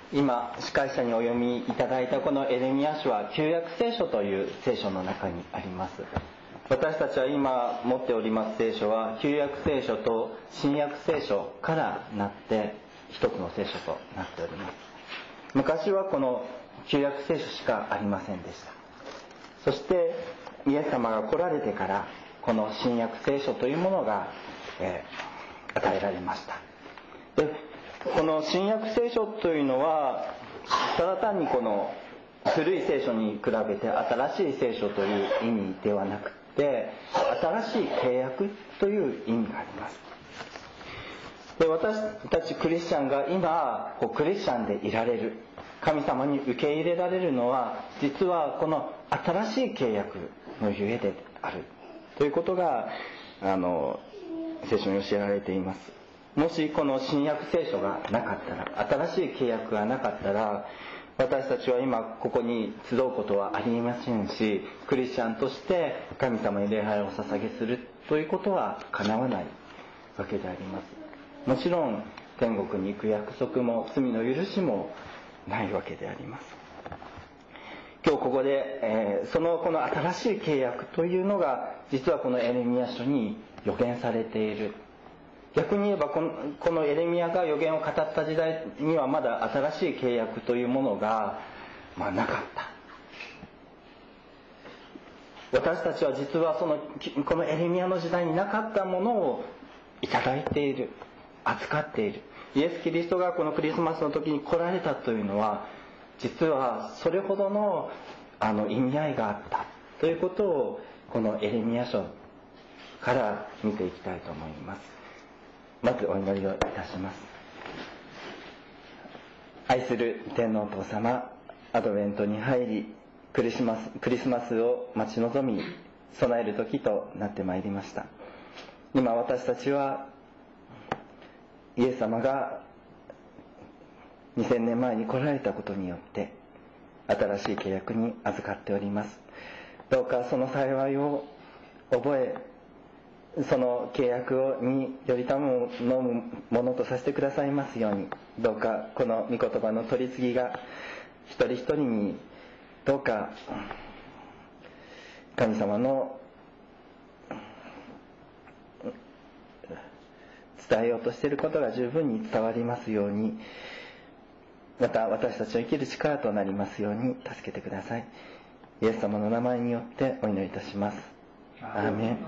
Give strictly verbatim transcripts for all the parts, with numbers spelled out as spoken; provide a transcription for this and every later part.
今司会者にお読みいただいたこのエレミヤ書は旧約聖書という聖書の中にあります。私たちは今持っております聖書は旧約聖書と新約聖書からなって一つの聖書となっております。昔はこの旧約聖書しかありませんでした。そしてイエス様が来られてからこの新約聖書というものが、えー、与えられました。でこの新約聖書というのはただ単にこの古い聖書に比べて新しい聖書という意味ではなくて、新しい契約という意味があります。で私たちクリスチャンが今こうクリスチャンでいられる、神様に受け入れられるのは実はこの新しい契約のゆえであるということがあの聖書に教えられています。もしこの新約聖書がなかったら、新しい契約がなかったら、私たちは今ここに集うことはありませんし、クリスチャンとして神様に礼拝を捧げするということは叶わないわけであります。もちろん天国に行く約束も罪の許しもないわけであります。今日ここで、えー、そのこの新しい契約というのが実はこのエレミヤ書に予言されている。逆に言えばこの、このエレミヤが予言を語った時代にはまだ新しい契約というものが、まあ、なかった。私たちは実はそのこのエレミヤの時代になかったものをいただいている、扱っている。イエス・キリストがこのクリスマスの時に来られたというのは実はそれほどの、あの意味合いがあったということをこのエレミヤ書から見ていきたいと思います。まずお祈りをいたします。愛する天皇お父様、アドベントに入りクリスマス、クリスマスを待ち望み備える時となってまいりました。今私たちはイエス様がにせんねんまえに来られたことによって新しい契約に預かっております。どうかその幸いを覚え、その契約をによりたむのものとさせてくださいますように、どうかこの御言葉の取り次ぎが一人一人にどうか神様の伝えようとしていることが十分に伝わりますように、また私たちの生きる力となりますように助けてください。イエス様の名前によってお祈りいたします。アーメン。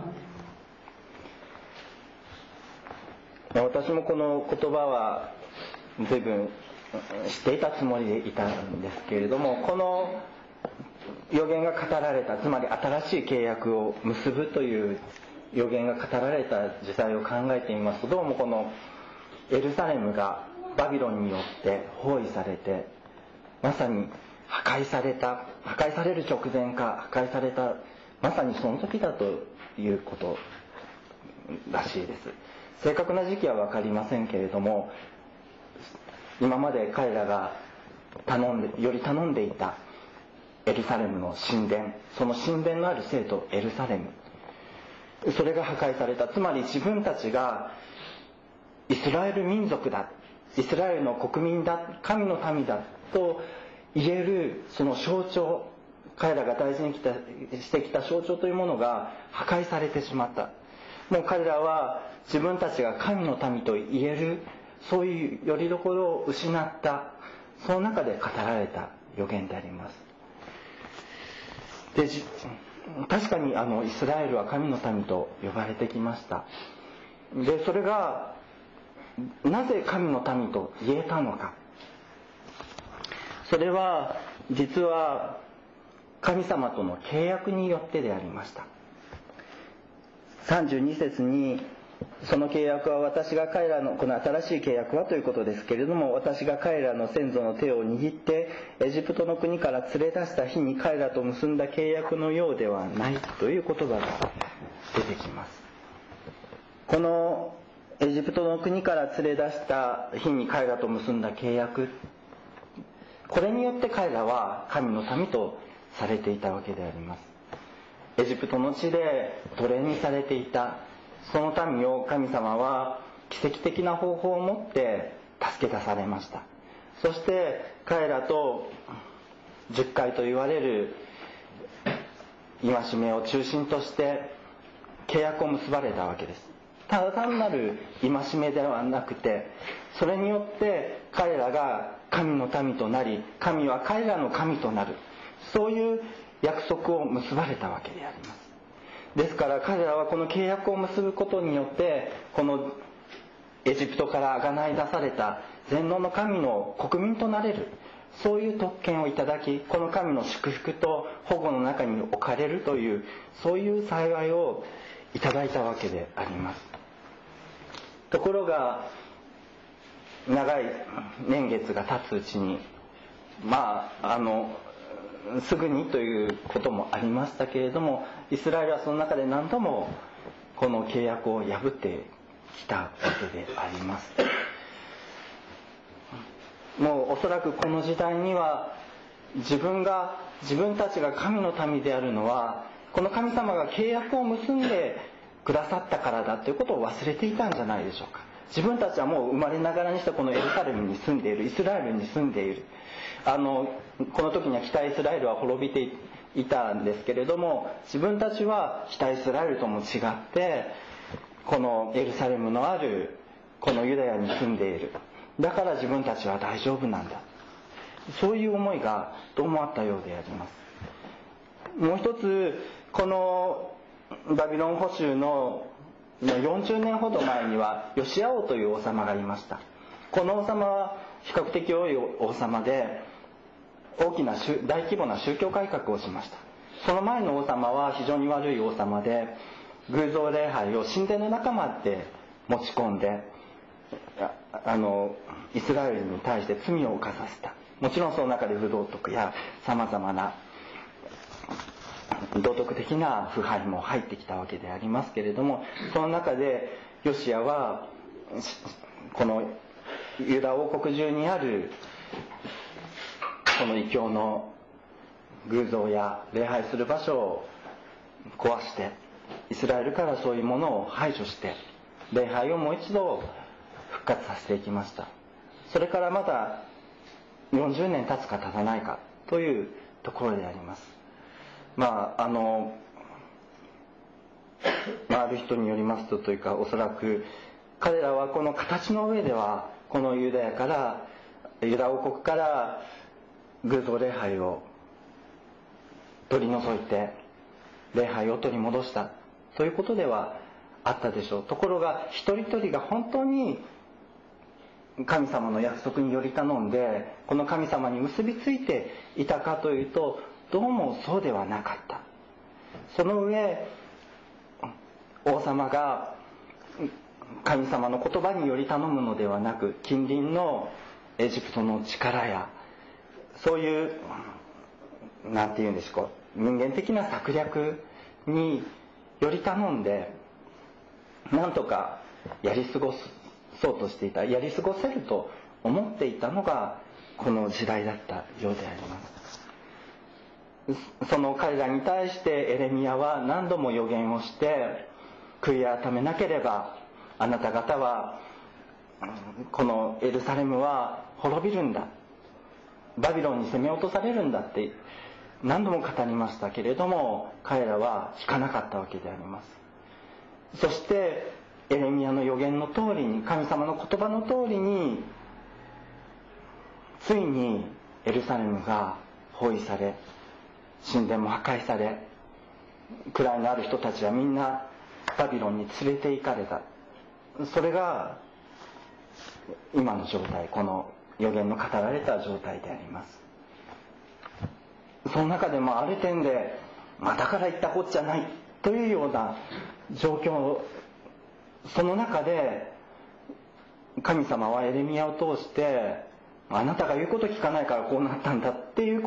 私もこの言葉は随分知っていたつもりでいたんですけれども、この予言が語られた、つまり新しい契約を結ぶという予言が語られた時代を考えてみますと、どうもこのエルサレムがバビロンによって包囲されて、まさに破壊された、破壊される直前か破壊されたまさにその時だということらしいです。正確な時期は分かりませんけれども、今まで彼らが頼んでより頼んでいたエルサレムの神殿、その神殿のある聖都エルサレム、それが破壊された。つまり自分たちがイスラエル民族だ、イスラエルの国民だ、神の民だと言えるその象徴、彼らが大事にきたしてきた象徴というものが破壊されてしまった。もう彼らは自分たちが神の民と言えるそういう拠り所を失った、その中で語られた予言であります。で確かにあのイスラエルは神の民と呼ばれてきました。でそれがなぜ神の民と言えたのか、それは実は神様との契約によってでありました。さんじゅうに節に、その契約は私が彼らの、この新しい契約はということですけれども、私が彼らの先祖の手を握ってエジプトの国から連れ出した日に彼らと結んだ契約のようではないという言葉が出てきます。このエジプトの国から連れ出した日に彼らと結んだ契約、これによって彼らは神の民とされていたわけであります。エジプトの地で奴隷にされていたその民を神様は奇跡的な方法をもって助け出されました。 そして彼らと十戒と言われる戒めを中心として契約を結ばれたわけです。ただ単なる戒めではなくて、それによって彼らが神の民となり、神は彼らの神となる、そういう約束を結ばれたわけであります。ですから彼らはこの契約を結ぶことによって、このエジプトから贖い出された全能の神の国民となれる、そういう特権をいただき、この神の祝福と保護の中に置かれるという、そういう幸いをいただいたわけであります。ところが長い年月が経つうちに、まああのすぐにということもありましたけれども、イスラエルはその中で何度もこの契約を破ってきたわけであります。もうおそらくこの時代には、自分が自分たちが神の民であるのは、この神様が契約を結んでくださったからだということを忘れていたんじゃないでしょうか。自分たちはもう生まれながらにしてこのエルサレムに住んでいる、イスラエルに住んでいる、あのこの時には北イスラエルは滅びていたんですけれども、自分たちは北イスラエルとも違ってこのエルサレムのあるこのユダヤに住んでいる、だから自分たちは大丈夫なんだ、そういう思いがどうもあったようであります。もう一つ、このバビロン捕囚のよんじゅうねんほど前にはヨシア王という王様がいました。この王様は比較的多い王様で、大きな大規模な宗教改革をしました。その前の王様は非常に悪い王様で、偶像礼拝を神殿の中まで持ち込んで、あのイスラエルに対して罪を犯させた。もちろんその中で不道徳やさまざまな道徳的な腐敗も入ってきたわけでありますけれども、その中でヨシアはこのユダ王国中にあるこの異教の偶像や礼拝する場所を壊して、イスラエルからそういうものを排除して礼拝をもう一度復活させていきました。それからまだよんじゅうねん経つか経たないかというところであります。まああの、まあ、ある人によりますとというか、おそらく彼らはこの形の上ではこのユダヤからユダ王国から偶像礼拝を取り除いて礼拝を取り戻したということではあったでしょう。ところが一人一人が本当に神様の約束により頼んでこの神様に結びついていたかというと、どうもそうではなかった。その上、王様が神様の言葉により頼むのではなく、近隣のエジプトの力やそういうなんていうんでしょう、人間的な策略により頼んでなんとかやり過ごそうとしていた、やり過ごせると思っていたのがこの時代だったようであります。その彼らに対してエレミヤは何度も予言をして、悔い改めなければあなた方はこのエルサレムは滅びるんだ、バビロンに攻め落とされるんだって何度も語りましたけれども、彼らは聞かなかったわけであります。そしてエレミヤの予言の通りに、神様の言葉の通りに、ついにエルサレムが包囲され、神殿も破壊され、位のある人たちはみんなバビロンに連れて行かれた。それが今の状態、この予言の語られた状態であります。その中でもある点で、まあ、だから言ったこっちゃないというような状況、その中で神様はエレミヤを通して、あなたが言うこと聞かないからこうなったんだっていう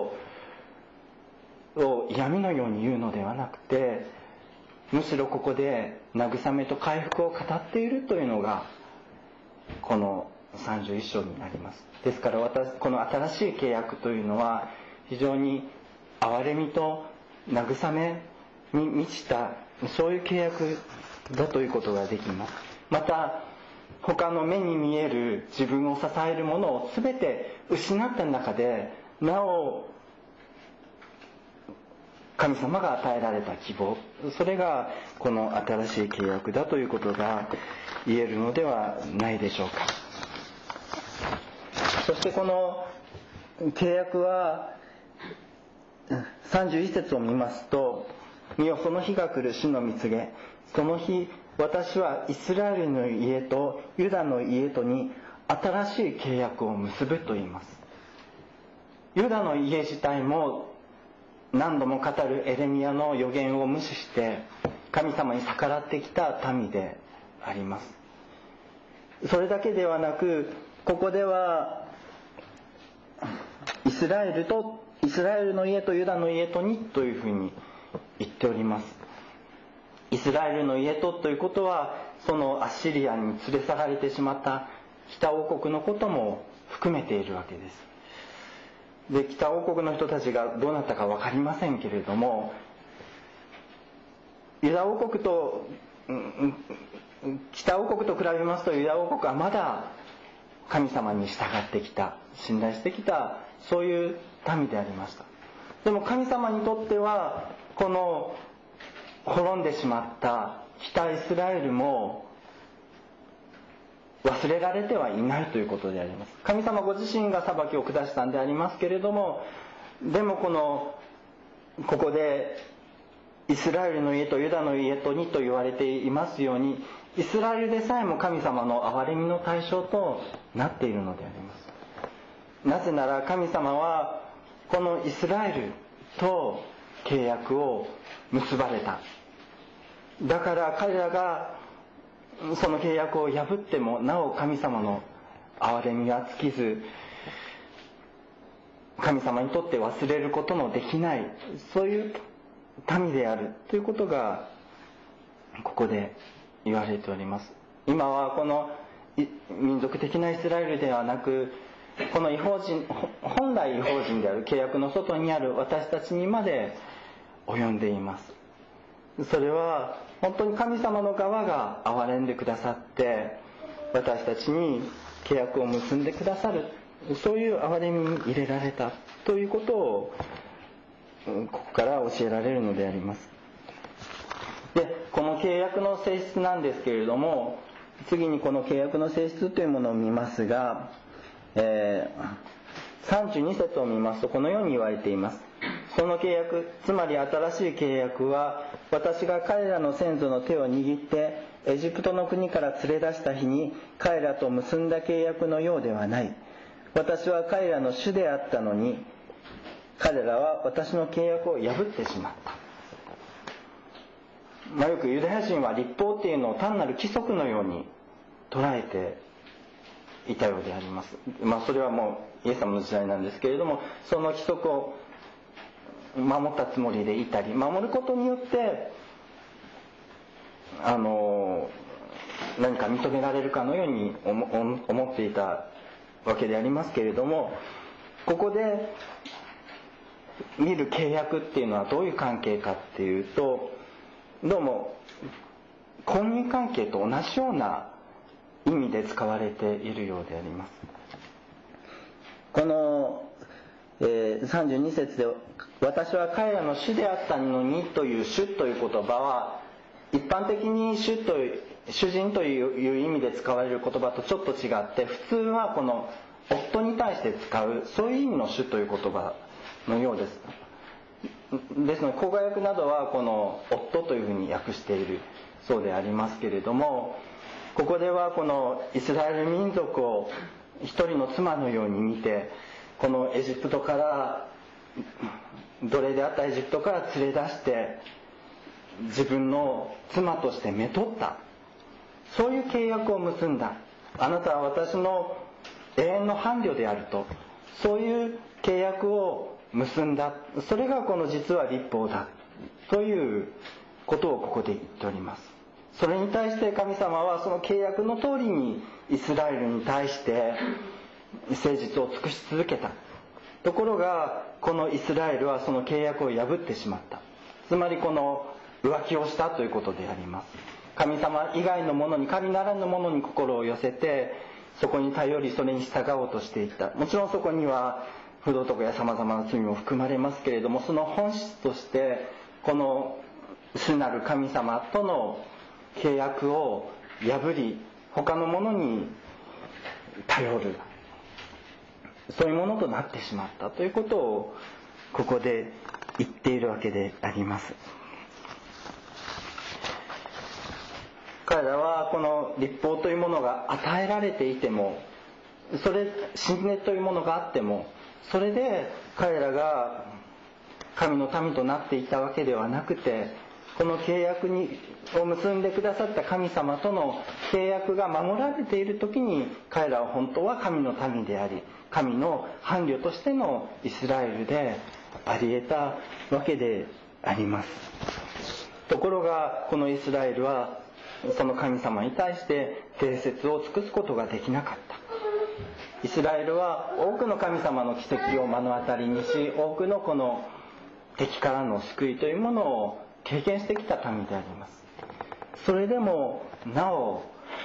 ことを嫌味のように言うのではなくて、むしろここで慰めと回復を語っているというのがこのさんじゅういっ章になります。ですから私、この新しい契約というのは非常に憐れみと慰めに満ちた、そういう契約だということができます。また他の目に見える自分を支えるものを全て失った中で、なお神様が与えられた希望、それがこの新しい契約だということが言えるのではないでしょうか。そしてこの契約はさんじゅういち節を見ますと、見よその日が来る、主の御告げ、その日私はイスラエルの家とユダの家とに新しい契約を結ぶと言います。ユダの家自体も何度も語るエレミヤの予言を無視して神様に逆らってきた民であります。それだけではなく、ここではイスラエルとイスラエルの家とユダの家とにというふうに言っております。イスラエルの家とということは、そのアッシリアに連れ去られてしまった北王国のことも含めているわけです。で、北王国の人たちがどうなったか分かりませんけれども、ユダ王国と、北王国と比べますと、ユダ王国はまだ神様に従ってきた、信頼してきた、そういう民でありました。でも神様にとっては、この滅んでしまった北イスラエルも忘れられてはいないということであります。神様ご自身が裁きを下したんでありますけれども、でもこのここでイスラエルの家とユダの家とにと言われていますように、イスラエルでさえも神様の憐れみの対象となっているのであります。なぜなら神様はこのイスラエルと契約を結ばれた。だから彼らがその契約を破ってもなお神様の憐れみは尽きず、神様にとって忘れることのできない、そういう民であるということがここで言われております。今はこの民族的なイスラエルではなく、この異邦人、本来異邦人である契約の外にある私たちにまで及んでいます。それは本当に神様の側が憐れんでくださって私たちに契約を結んでくださる、そういう憐れみに入れられたということをここから教えられるのであります。で、この契約の性質なんですけれども、次にこの契約の性質というものを見ますが、えー、さんじゅうに節を見ますとこのように言われています。その契約、つまり新しい契約は、私が彼らの先祖の手を握ってエジプトの国から連れ出した日に彼らと結んだ契約のようではない。私は彼らの主であったのに、彼らは私の契約を破ってしまった。まあ、よくユダヤ人は律法っていうのを単なる規則のように捉えていたようであります。まあ、それはもうイエス様の時代なんですけれども、その規則を守ったつもりでいたり、守ることによってあの何か認められるかのように思っていたわけでありますけれども、ここで見る契約っていうのはどういう関係かっていうと、どうも婚姻関係と同じような意味で使われているようであります。この、えー、さんじゅうに節で私は彼らの主であったのにという主という言葉は、一般的に主という主人という意味で使われる言葉とちょっと違って、普通はこの夫に対して使うそういう意味の主という言葉のようです。ですので口語訳などはこの夫というふうに訳しているそうでありますけれども、ここではこのイスラエル民族を一人の妻のように見て、このエジプトから奴隷であったエジプトから連れ出して自分の妻としてめとった、そういう契約を結んだ。あなたは私の永遠の伴侶であると、そういう契約を結んだ。それがこの実は律法だということをここで言っております。それに対して神様はその契約の通りにイスラエルに対して誠実を尽くし続けた。ところがこのイスラエルはその契約を破ってしまった。つまりこの浮気をしたということであります。 神様以外のものに、神ならぬものに心を寄せて、そこに頼りそれに従おうとしていった。もちろんそこには不道徳やさまざまな罪も含まれますけれども、その本質としてこの主なる神様との契約を破り、他のものに頼る、そういうものとなってしまったということをここで言っているわけであります。彼らはこの律法というものが与えられていても、それ信念というものがあっても、それで彼らが神の民となっていたわけではなくて、この契約にを結んでくださった神様との契約が守られている時に、彼らは本当は神の民であり、神の伴侶としてのイスラエルであり得たわけであります。ところがこのイスラエルはその神様に対して礼節を尽くすことができなかった。イスラエルは多くの神様の奇跡を目の当たりにし、多くのこの敵からの救いというものを経験してきた民であります。それでもなお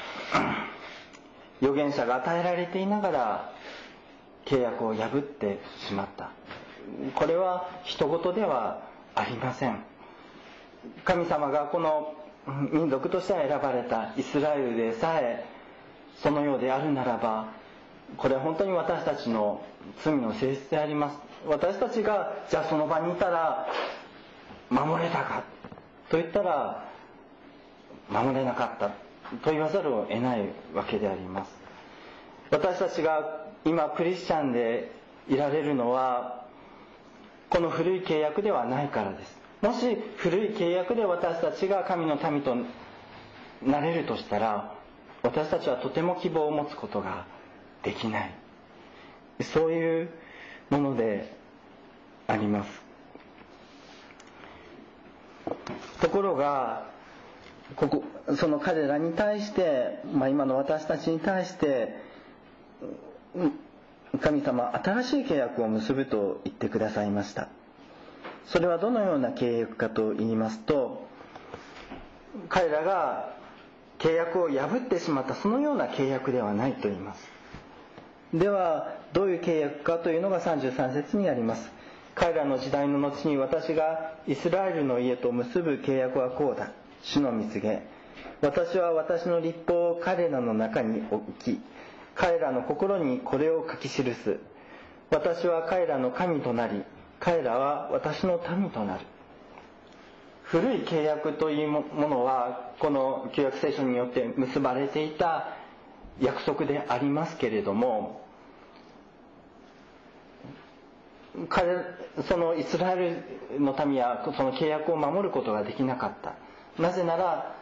預言者が与えられていながら契約を破ってしまった。これは人事ではありません。神様がこの民族として選ばれたイスラエルでさえそのようであるならば、これは本当に私たちの罪の性質であります。私たちがじゃあその場にいたら守れたかと言ったら守れなかったと言わざるを得ないわけであります。私たちが今クリスチャンでいられるのはこの古い契約ではないからです。もし古い契約で私たちが神の民となれるとしたら、私たちはとても希望を持つことができない、そういうものであります。ところがここその彼らに対して、まあ、今の私たちに対して神様新しい契約を結ぶと言ってくださいました。それはどのような契約かと言いますと、彼らが契約を破ってしまったそのような契約ではないと言います。ではどういう契約かというのがさんじゅうさん節にあります。彼らの時代の後に私がイスラエルの家と結ぶ契約はこうだ。主の御告げ。私は私の律法を彼らの中に置き、彼らの心にこれを書き記す。私は彼らの神となり、彼らは私の民となる。古い契約というものはこの旧約聖書によって結ばれていた約束でありますけれども、彼そのイスラエルの民はその契約を守ることができなかった。なぜなら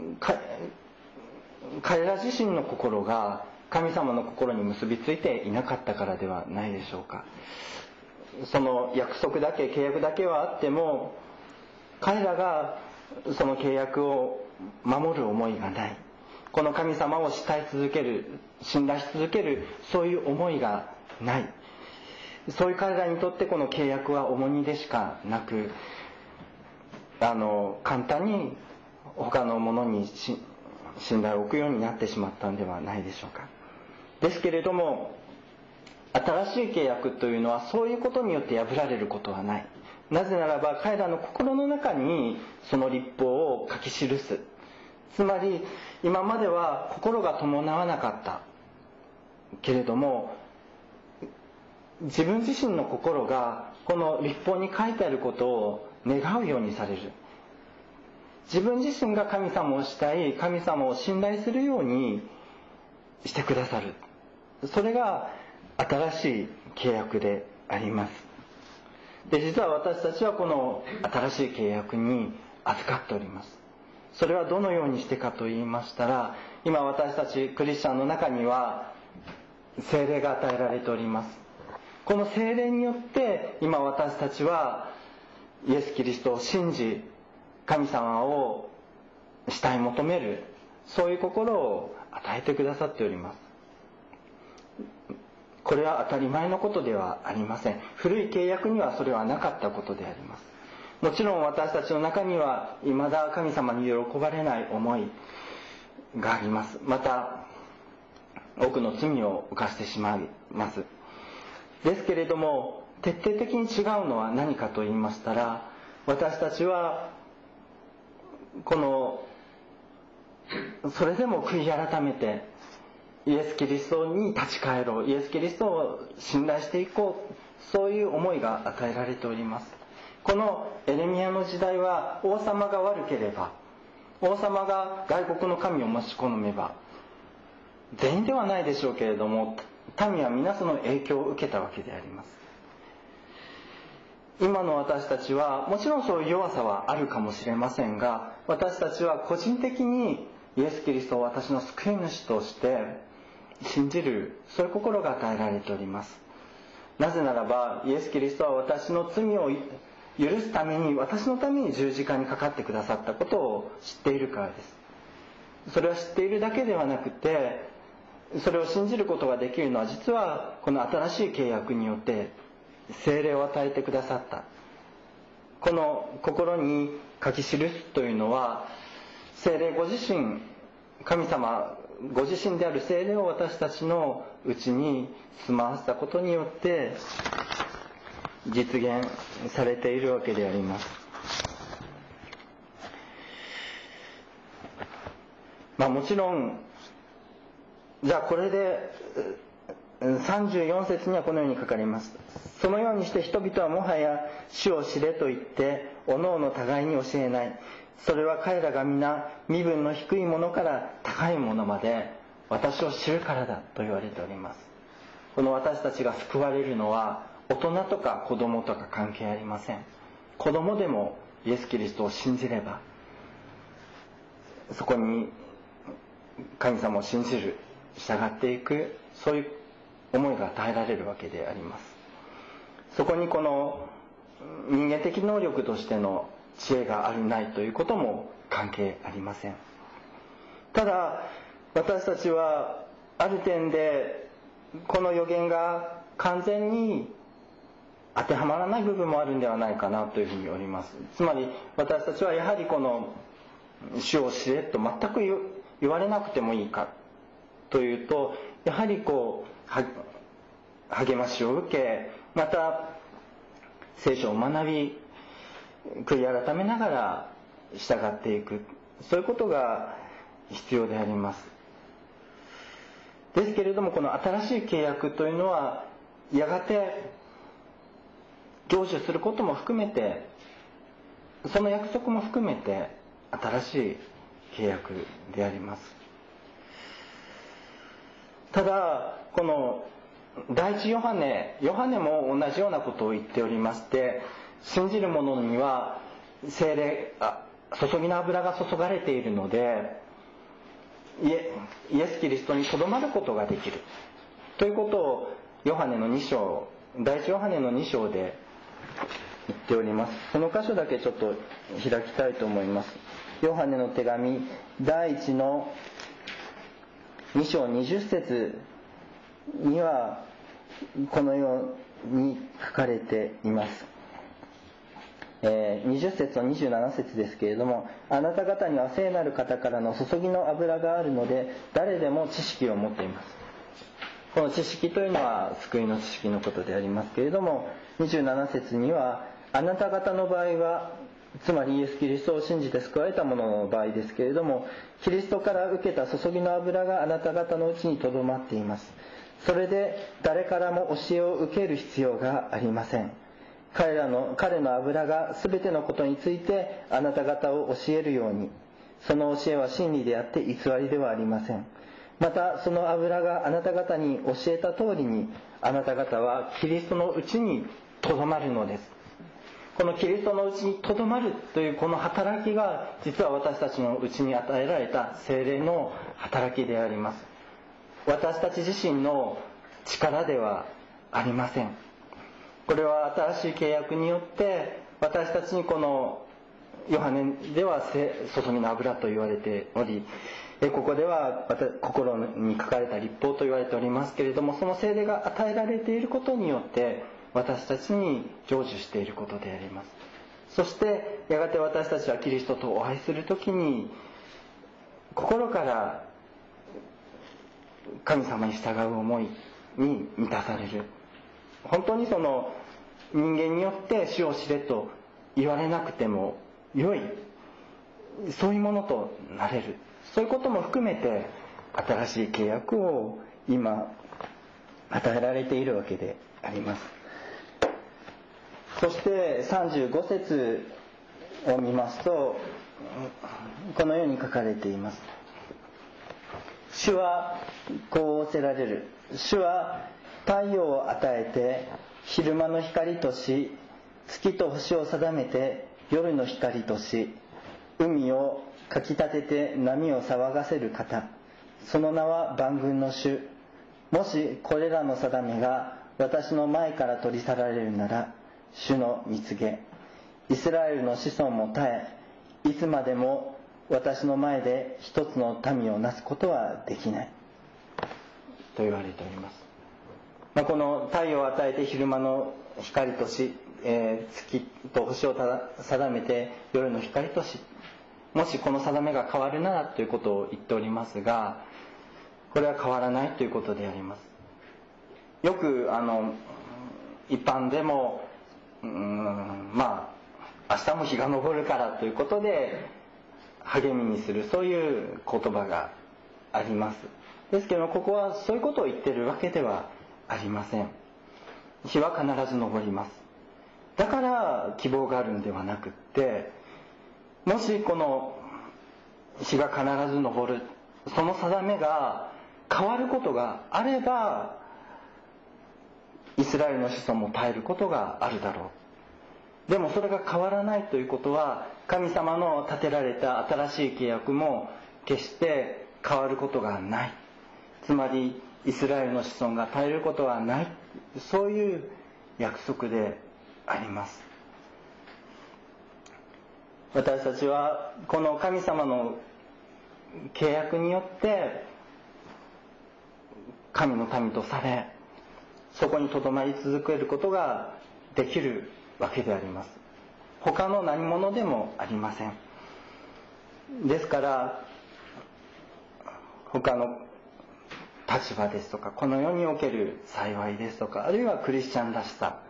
彼ら自身の心が神様の心に結びついていなかったからではないでしょうか。その約束だけ契約だけはあっても、彼らがその契約を守る思いがない、この神様を慕い続ける、信頼し続ける、そういう思いがない。そういう彼らにとってこの契約は重荷でしかなく、あの簡単に他のものに信頼を置くようになってしまったんではないでしょうか。ですけれども新しい契約というのはそういうことによって破られることはない。なぜならば彼らの心の中にその律法を書き記す。つまり今までは心が伴わなかったけれども、自分自身の心がこの律法に書いてあることを願うようにされる。自分自身が神様を慕い、神様を信頼するようにしてくださる。それが新しい契約であります。で、実は私たちはこの新しい契約に預かっております。それはどのようにしてかと言いましたら、今私たちクリスチャンの中には聖霊が与えられております。この聖霊によって今私たちはイエス・キリストを信じ、神様を慕い求める、そういう心を与えてくださっております。これは当たり前のことではありません。古い契約にはそれはなかったことであります。 もちろん私たちの中には未だ神様に喜ばれない思いがあります。また多くの罪を犯してしまいます。ですけれども、徹底的に違うのは何かと言いましたら、私たちはこのそれでも悔い改めてイエス・キリストに立ち返ろう、イエス・キリストを信頼していこう、そういう思いが与えられております。このエレミヤの時代は、王様が悪ければ、王様が外国の神を持ち込めば、全員ではないでしょうけれども、民は皆その影響を受けたわけであります。今の私たちはもちろんそういう弱さはあるかもしれませんが、私たちは個人的にイエス・キリストを私の救い主として信じる、そういう心が与えられております。なぜならば、イエス・キリストは私の罪を許すために、私のために十字架にかかってくださったことを知っているからです。それは知っているだけではなくて、それを信じることができるのは、実はこの新しい契約によって聖霊を与えてくださった。この心に書き記すというのは、聖霊ご自身、神様ご自身である聖霊を私たちのうちに住まわせたことによって実現されているわけであります。まあもちろん、じゃあこれでさんじゅうよん節にはこのように書かれます。そのようにして人々はもはや主を知れと言っておのおの互いに教えない。それは彼らが皆身分の低いものから高いものまで私を知るからだと言われております。この私たちが救われるのは大人とか子供とか関係ありません。子供でもイエス・キリストを信じれば、そこに神様を信じる、従っていく、そういう思いが与えられるわけであります。そこにこの人間的能力としての知恵があるないということも関係ありません。ただ私たちはある点でこの予言が完全に当てはまらない部分もあるんではないかなというふうに思います。つまり私たちはやはりこの主を知れと全く言われなくてもいいかというと、やはりこう励ましを受け、また聖書を学び、悔い改めながら従っていく、そういうことが必要であります。ですけれども、この新しい契約というのはやがて成就することも含めて、その約束も含めて新しい契約であります。ただこの第一ヨハネヨハネも同じようなことを言っておりまして、信じる者には聖霊あ注ぎの油が注がれているので、イ エ, イエス・キリストにとどまることができるということをヨハネのに章、第一ヨハネのに章で言っております。その箇所だけちょっと開きたいと思います。ヨハネの手紙第一のに章にじゅっ節にはこのように書かれています。えー、にじゅっ節とにじゅうなな節ですけれども、あなた方には聖なる方からの注ぎの油があるので誰でも知識を持っています。この知識というのは救いの知識のことでありますけれども、にじゅうなな節にはあなた方の場合は、つまりイエス・キリストを信じて救われた者の場合ですけれども、キリストから受けた注ぎの油があなた方のうちにとどまっています。それで誰からも教えを受ける必要がありません。彼らの彼の油が全てのことについてあなた方を教えるように、その教えは真理であって偽りではありません。またその油があなた方に教えた通りに、あなた方はキリストのうちにとどまるのです。このキリストのうちにとどまるというこの働きが、実は私たちのうちに与えられた聖霊の働きであります。私たち自身の力ではありません。これは新しい契約によって私たちに、このヨハネでは注ぎの油と言われており、ここでは心に書かれた律法と言われておりますけれども、その聖霊が与えられていることによって私たちに成就していることであります。 そしてやがて私たちはキリストとお会いするときに心から神様に従う思いに満たされる。本当にその人間によって主を知れと言われなくても良い、そういうものとなれる。そういうことも含めて新しい契約を今与えられているわけであります。そしてさんじゅうご節を見ますとこのように書かれています。主はこう仰せられる。主は太陽を与えて昼間の光とし、月と星を定めて夜の光とし、海をかき立てて波を騒がせる方、その名は万軍の主。もしこれらの定めが私の前から取り去られるなら、主の蜜げ、イスラエルの子孫も絶え、いつまでも私の前で一つの民をなすことはできないと言われております。まあ、この太陽を与えて昼間の光とし、えー、月と星を定めて夜の光とし、もしこの定めが変わるならということを言っておりますが、これは変わらないということであります。よくあの一般でもうーんまあ明日も日が昇るからということで励みにする、そういう言葉があります。ですけどここはそういうことを言っているわけではありません。日は必ず昇ります。だから希望があるんではなくって、もしこの日が必ず昇る、その定めが変わることがあれば、イスラエルの子孫も耐えることがあるだろう。でもそれが変わらないということは、神様の立てられた新しい契約も決して変わることがない。つまりイスラエルの子孫が耐えることはない、そういう約束であります。私たちはこの神様の契約によって神の民とされ、そこにとどまり続けることができるわけであります。他の何者でもありません。ですから他の立場ですとか、この世における幸いですとか、あるいはクリスチャンらしさ、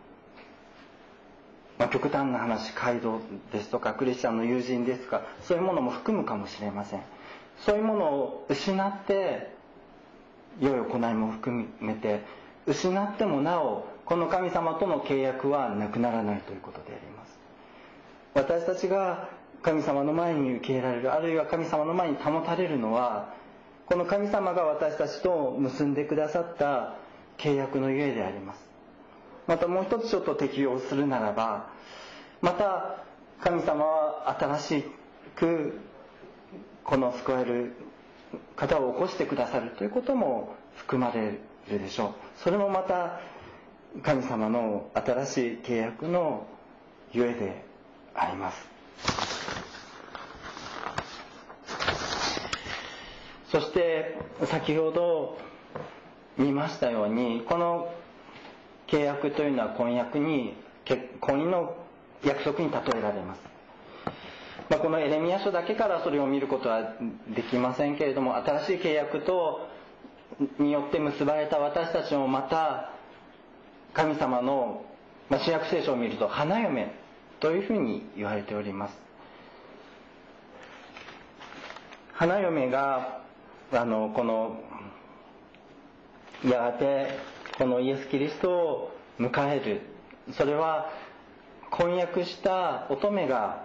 まあ、極端な話、街道ですとかクリスチャンの友人ですとか、そういうものも含むかもしれません。そういうものを失って、良い行いも含めて失ってもなお、この神様との契約はなくならないということであります。私たちが神様の前に受け入れられる、あるいは神様の前に保たれるのは、この神様が私たちと結んでくださった契約のゆえであります。またもう一つちょっと適用するならば、また神様は新しくこの救われる方を起こしてくださるということも含まれるでしょう。それもまた神様の新しい契約のゆえであります。そして先ほど見ましたように、この契約というのは婚約に、婚姻の約束に例えられます。まあ、このエレミヤ書だけからそれを見ることはできませんけれども、新しい契約とによって結ばれた私たちもまた神様の、まあ、新約聖書を見ると花嫁というふうに言われております。花嫁があのこのやがてこのイエス・キリストを迎える、それは婚約した乙女が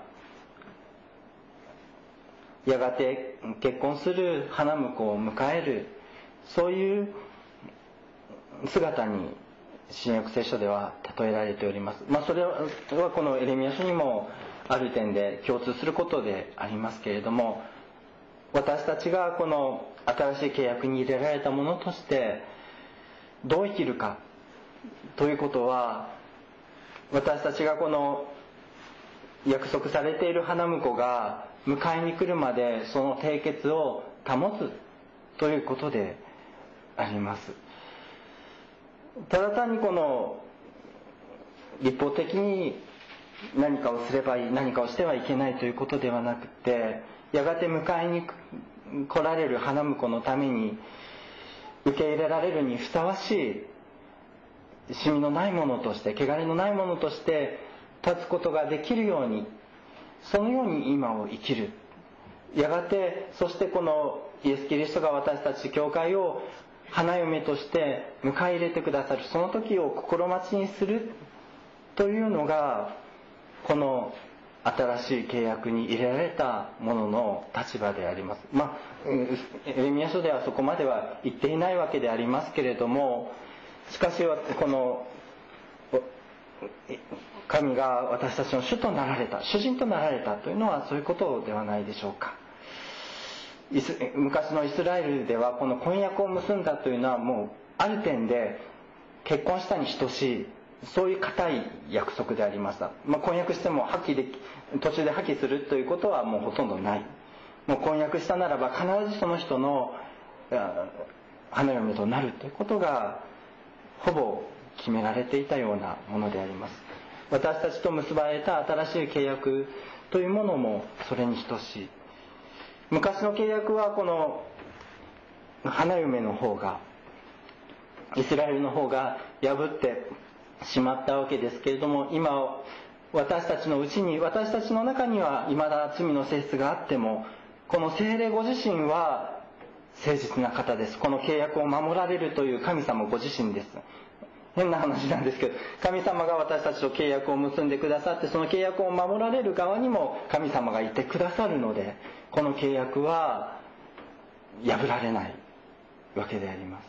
やがて結婚する花婿を迎える、そういう姿に新約聖書では例えられております。まあ、それはこのエレミヤ書にもある点で共通することでありますけれども、私たちがこの新しい契約に入れられたものとしてどう生きるかということは、私たちがこの約束されている花婿が迎えに来るまでその締結を保つということであります。ただ単にこの立法的に何かをすればいい、何かをしてはいけないということではなくて、やがて迎えに来られる花婿のために受け入れられるにふさわしいシミのないものとして、汚れのないものとして立つことができるように、そのように今を生きる。やがて、そしてこのイエス・キリストが私たち教会を花嫁として迎え入れてくださる、その時を心待ちにするというのが、この新しい契約に入れられたものの立場であります。まあ、エレミヤ書ではそこまでは言っていないわけでありますけれども、しかしこの神が私たちの主となられた、主人となられたというのはそういうことではないでしょうか。昔のイスラエルではこの婚約を結んだというのはもうある点で結婚したに等しい、そういう固い約束でありました。まあ、婚約しても破棄でき途中で破棄するということはもうほとんどない。もう婚約したならば必ずその人の花嫁となるということがほぼ決められていたようなものであります。私たちと結ばれた新しい契約というものもそれに等しい。昔の契約はこの花嫁の方が、イスラエルの方が破ってしまったわけですけれども、今私たちのうちに、私たちの中には未だ罪の性質があっても、この聖霊ご自身は誠実な方です。この契約を守られるという神様ご自身です。変な話なんですけど、神様が私たちと契約を結んでくださって、その契約を守られる側にも神様がいてくださるので、この契約は破られないわけであります。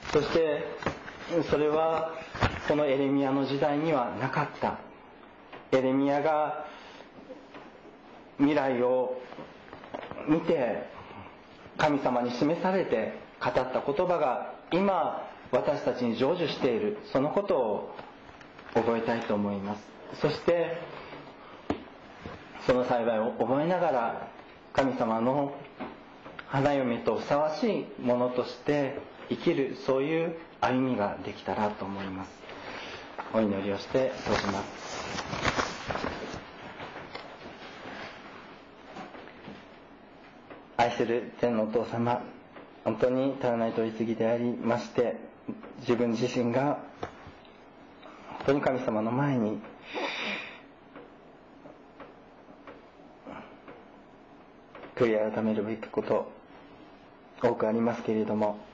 そしてそれはこのエレミヤの時代にはなかった。エレミヤが未来を見て神様に示されて語った言葉が今私たちに成就している、そのことを覚えたいと思います。そしてその幸いを覚えながら、神様の花嫁とふさわしいものとして生きる、そういう歩みができたらと思います。お祈りをして閉じます。愛する天のお父様、本当に足らない取り次ぎでありまして、自分自身が本当に神様の前に悔い改めるべきこと多くありますけれども、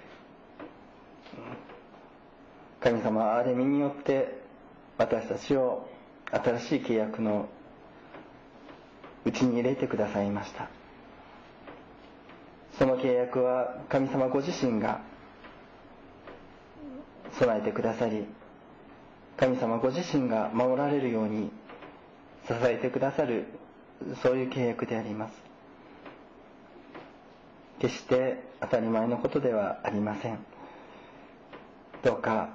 神様は憐れみによって私たちを新しい契約のうちに入れてくださいました。その契約は神様ご自身が備えてくださり、神様ご自身が守られるように支えてくださる、そういう契約であります。決して当たり前のことではありません。どうか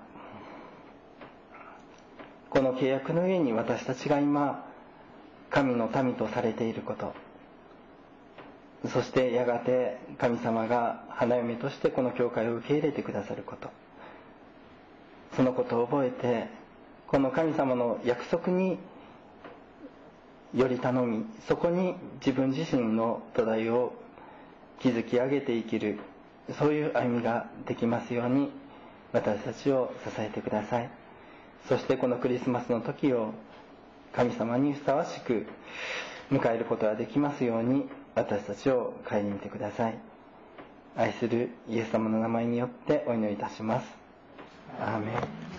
この契約の上に私たちが今神の民とされていること、そしてやがて神様が花嫁としてこの教会を受け入れてくださること、そのことを覚えて、この神様の約束により頼み、そこに自分自身の土台を築き上げて生きる、そういう歩みができますように私たちを支えてください。そしてこのクリスマスの時を神様にふさわしく迎えることができますように私たちを顧みてください。愛するイエス様の名前によってお祈りいたします。アーメン。